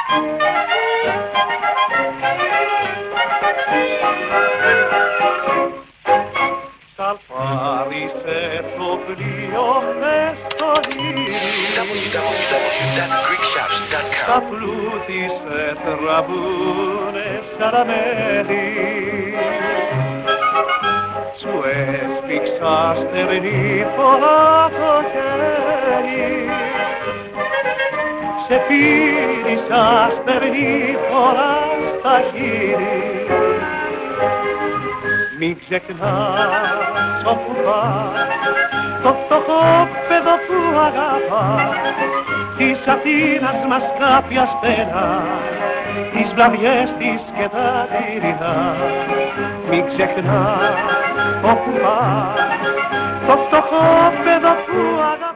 Σαλπάρισε το πλοίο μες στο ήρι, www.greekshops.com. τα πλούτησε τραβούνε σαραμέλι. Σου έσπιξα στερνή φορά το χέρι, σε πήρισα στερνή φορά στα χείλη. Μην ξεχνάς όπου πας το φτωχόπεδο που αγαπάς, της Αθήνας μας κάποια στένα, τις βραδιές της και τα τυρινά. Μην ξεχνάς όπου πας το φτωχόπεδο που αγαπάς.